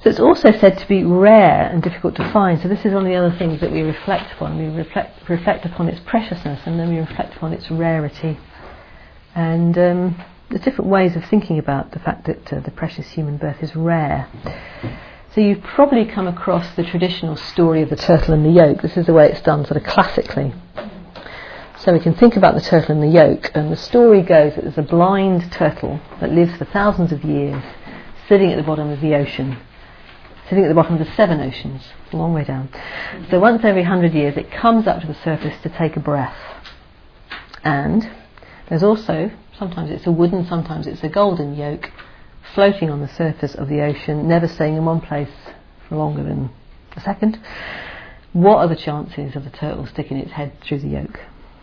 So it's also said to be rare and difficult to find. So this is one of the other things that we reflect upon. We reflect upon its preciousness, and then we reflect upon its rarity. And there's different ways of thinking about the fact that the precious human birth is rare. So you've probably come across the traditional story of the turtle and the yolk. This is the way it's done sort of classically. So we can think about the turtle and the yolk, and the story goes that there's a blind turtle that lives for thousands of years sitting at the bottom of the ocean, sitting at the bottom of the 7 oceans, a long way down. So once every 100 years it comes up to the surface to take a breath. And there's also, sometimes it's a wooden, sometimes it's a golden yolk, floating on the surface of the ocean, never staying in one place for longer than a second. What are the chances of the turtle sticking its head through the yolk?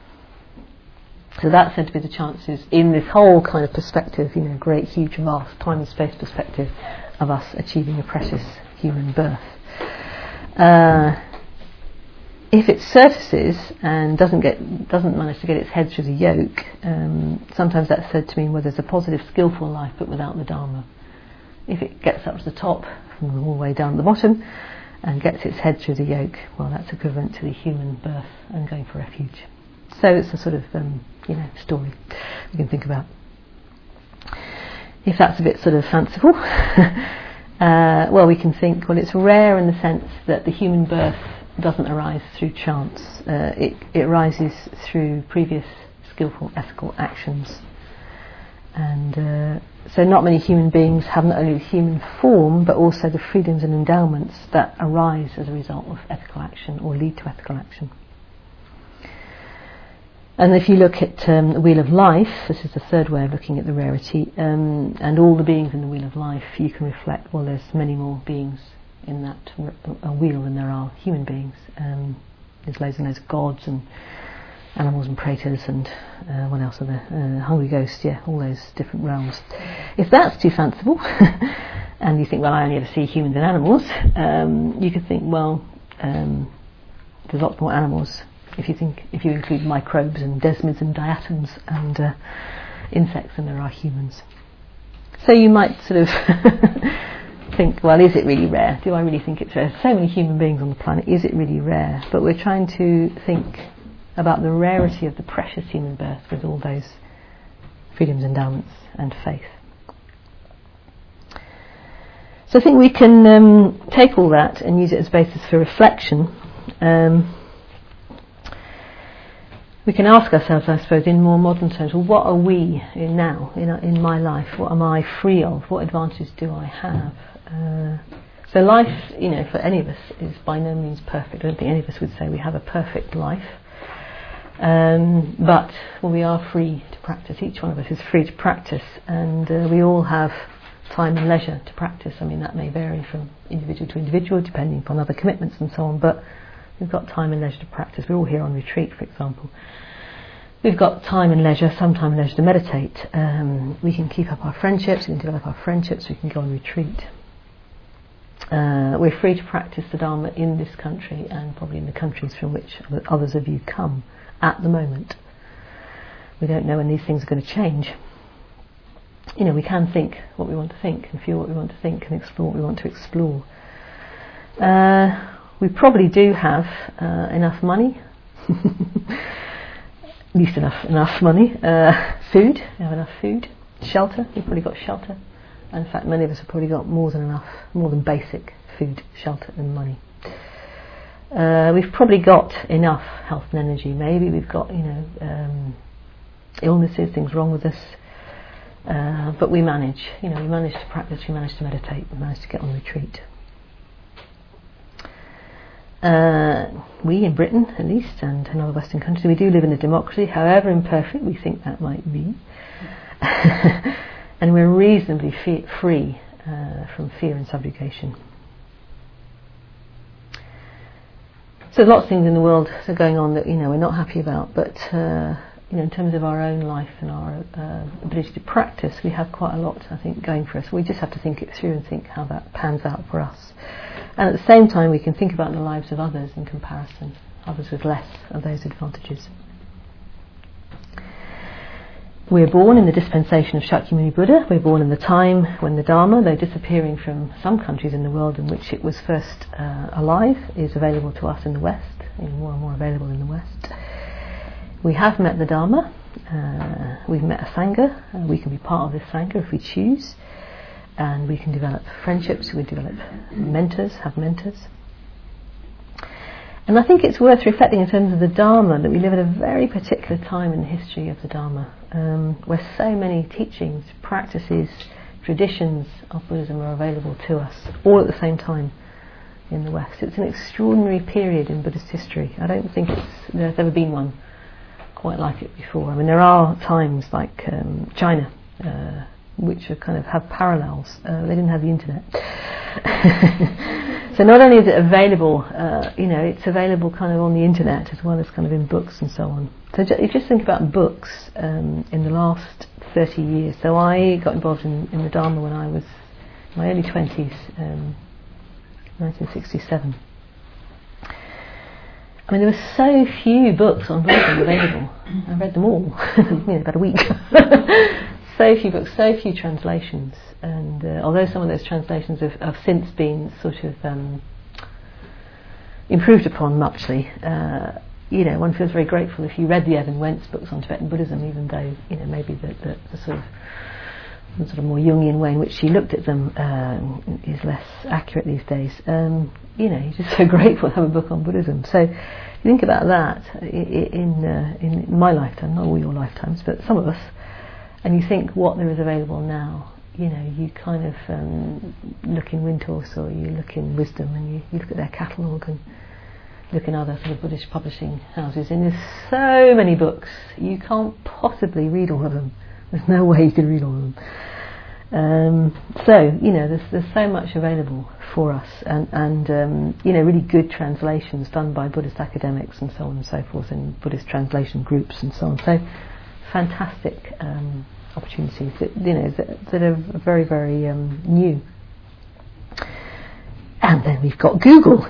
So that's said to be the chances in this whole kind of perspective, great, huge, vast time and space perspective of us achieving a precious human birth. If it surfaces and doesn't manage to get its head through the yolk, sometimes that's said to mean there's a positive, skillful life but without the Dharma. If it gets up to the top from all the way down at the bottom and gets its head through the yolk, well, that's equivalent to the human birth and going for refuge. So it's a sort of story we can think about. If that's a bit sort of fanciful, well, we can think, it's rare in the sense that the human birth doesn't arise through chance. It arises through previous skillful ethical actions. And so not many human beings have not only the human form, but also the freedoms and endowments that arise as a result of ethical action or lead to ethical action. And if you look at the Wheel of Life, this is the third way of looking at the rarity, and all the beings in the Wheel of Life, you can reflect, there's many more beings in that wheel than there are human beings. There's loads and loads of gods and animals and praetors and what else are there? Hungry ghosts, all those different realms. If that's too fanciful, and you think, I only ever see humans and animals, you could think, there's lots more animals. If you include microbes and desmids and diatoms and insects, then there are humans. So you might sort of think, is it really rare? Do I really think it's rare? There's so many human beings on the planet, is it really rare? But we're trying to think about the rarity of the precious human birth with all those freedoms, endowments and faith. So I think we can take all that and use it as basis for reflection. We can ask ourselves, I suppose, in more modern terms, what are we in now, in my life? What am I free of? What advantages do I have? So life, for any of us, is by no means perfect. I don't think any of us would say we have a perfect life. But we are free to practice. Each one of us is free to practice, and we all have time and leisure to practice. That may vary from individual to individual, depending upon other commitments and so on, but we've got time and leisure to practice. We're all here on retreat, for example. We've got time and leisure, some time and leisure to meditate. We can keep up our friendships, we can develop our friendships, we can go on retreat. We're free to practice the Dharma in this country and probably in the countries from which others of you come at the moment. We don't know when these things are going to change. We can think what we want to think and feel what we want to think and explore what we want to explore. We probably do have enough money, at least enough money, food, we have enough food, shelter, we've probably got shelter, and in fact many of us have probably got more than basic food, shelter and money. We've probably got enough health and energy. Maybe we've got illnesses, things wrong with us, but we manage. We manage to practice, we manage to meditate, we manage to get on retreat. We in Britain, at least, and in other Western countries, we do live in a democracy, however imperfect we think that might be, and we're reasonably free from fear and subjugation. So there's lots of things in the world that are going on that we're not happy about, but in terms of our own life and our ability to practice, we have quite a lot, I think, going for us. We just have to think it through and think how that pans out for us. And at the same time, we can think about the lives of others in comparison, others with less of those advantages. We're born in the dispensation of Shakyamuni Buddha. We're born in the time when the Dharma, though disappearing from some countries in the world in which it was first alive, is available to us in the West, more and more available in the West. We have met the Dharma. We've met a Sangha. We can be part of this Sangha if we choose. And we can develop friendships, we develop mentors, have mentors. And I think it's worth reflecting in terms of the Dharma that we live at a very particular time in the history of the Dharma, where so many teachings, practices, traditions of Buddhism are available to us all at the same time in the West. It's an extraordinary period in Buddhist history. I don't think there's ever been one quite like it before. I mean, there are times like China, which are kind of have parallels. They didn't have the internet. So not only is it available, it's available kind of on the internet as well as kind of in books and so on. So you just think about books in the last 30 years. So I got involved in the Dharma when I was in my early 20s, 1967. I mean, there were so few books on Buddhism available. I read them all in about a week. So few books, so few translations, and although some of those translations have since been sort of improved upon muchly, one feels very grateful if you read the Evan Wentz books on Tibetan Buddhism, even though maybe the sort of more Jungian way in which she looked at them is less accurate these days. You're just so grateful to have a book on Buddhism. So you think about that in my lifetime, not all your lifetimes, but some of us. And you think what there is available now, you kind of look in Windhorse or you look in Wisdom and you look at their catalogue and look in other sort of Buddhist publishing houses, and there's so many books, you can't possibly read all of them. There's no way you can read all of them. There's so much available for us, and really good translations done by Buddhist academics and so on and so forth, and Buddhist translation groups and so on. So fantastic opportunities that are very, very new. And then we've got Google,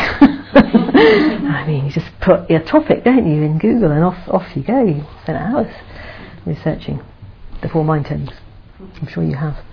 I mean, you just put your topic, don't you, in Google, and off you go. You spend hours researching the Four Mind Tones. I'm sure you have.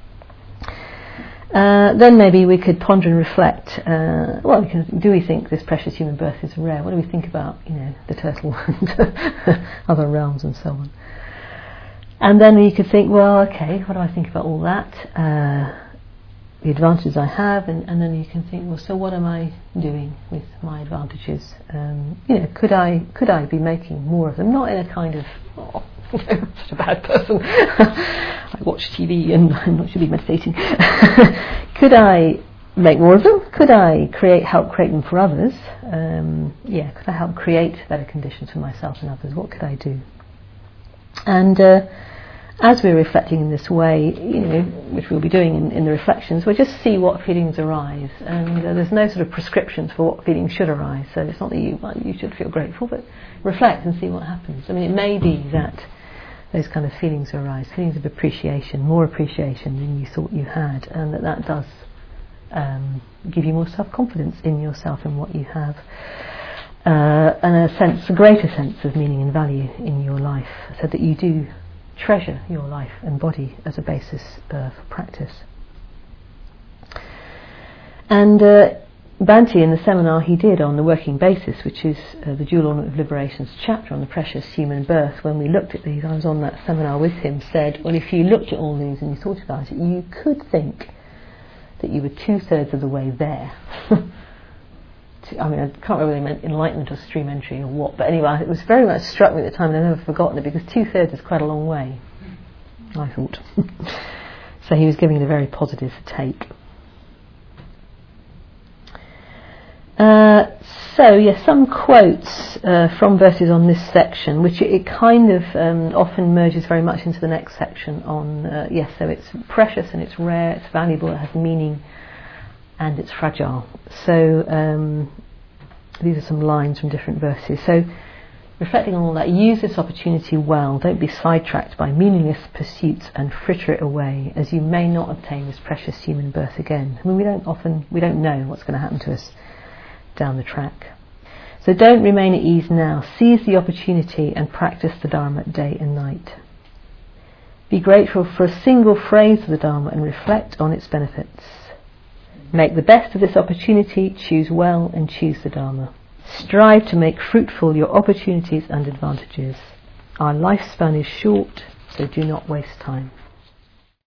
Then maybe we could ponder and reflect. Do we think this precious human birth is rare? What do we think about, the turtle and other realms and so on? And then you could think, well, okay, what do I think about all that? The advantages I have, and then you can think, well, so what am I doing with my advantages? Could I be making more of them? Not in a kind of, such a bad person. I watch TV and I'm not should be meditating. Could I make more of them? Could I help create them for others? Could I help create better conditions for myself and others? What could I do? And as we're reflecting in this way, which we'll be doing in the reflections, we'll just see what feelings arise. And there's no sort of prescriptions for what feelings should arise. So it's not that you should feel grateful, but reflect and see what happens. I mean, it may be that those kind of feelings arise, feelings of appreciation, more appreciation than you thought you had, and that does give you more self-confidence in yourself and what you have, and a greater sense of meaning and value in your life, so that you do treasure your life and body as a basis for practice. And Bhante, in the seminar he did on the working basis, which is the Dual Ornament of Liberation's chapter on the precious human birth, when we looked at these, I was on that seminar with him, said, well, if you looked at all these and you thought about it, you could think that you were 2/3 of the way there. I mean, I can't remember whether they meant enlightenment or stream entry or what, but anyway, it was very much struck me at the time, and I've never forgotten it, because 2/3 is quite a long way, I thought. So he was giving it a very positive take. Some quotes from verses on this section, which it kind of often merges very much into the next section on, so it's precious and it's rare, it's valuable, it has meaning, and it's fragile. So these are some lines from different verses. So reflecting on all that, use this opportunity well, don't be sidetracked by meaningless pursuits and fritter it away, as you may not obtain this precious human birth again. I mean, we don't know what's going to happen to us down the track. So don't remain at ease now. Seize the opportunity and practice the Dharma day and night. Be grateful for a single phrase of the Dharma and reflect on its benefits. Make the best of this opportunity, choose well and choose the Dharma. Strive to make fruitful your opportunities and advantages. Our lifespan is short, so do not waste time.